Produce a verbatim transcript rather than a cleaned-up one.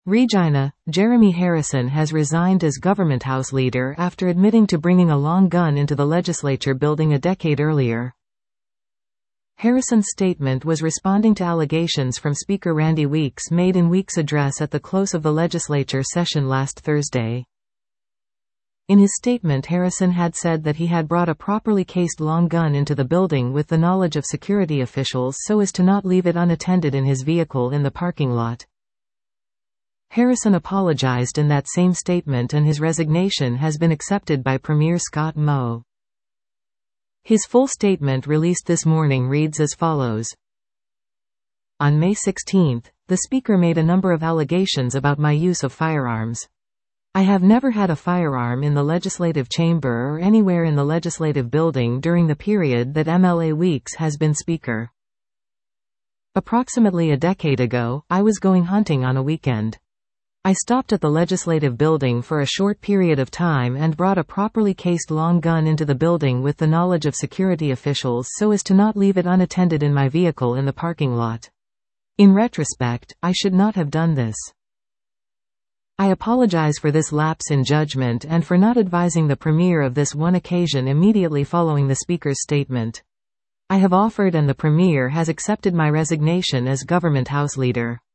Regina, Jeremy Harrison has resigned as Government House Leader after admitting to bringing a long gun into the legislature building a decade earlier. Harrison's statement was responding to allegations from Speaker Randy Weeks made in Weeks' address at the close of the legislature session last Thursday. In his statement, Harrison had said that he had brought a properly cased long gun into the building with the knowledge of security officials so as to not leave it unattended in his vehicle in the parking lot. Harrison apologized in that same statement and his resignation has been accepted by Premier Scott Moe. His full statement released this morning reads as follows. On May sixteenth, the Speaker made a number of allegations about my use of firearms. I have never had a firearm in the legislative chamber or anywhere in the legislative building during the period that M L A Weeks has been Speaker. Approximately a decade ago, I was going hunting on a weekend. I stopped at the legislative building for a short period of time and brought a properly cased long gun into the building with the knowledge of security officials so as to not leave it unattended in my vehicle in the parking lot. In retrospect, I should not have done this. I apologize for this lapse in judgment and for not advising the Premier of this one occasion immediately following the Speaker's statement. I have offered and the Premier has accepted my resignation as Government House Leader.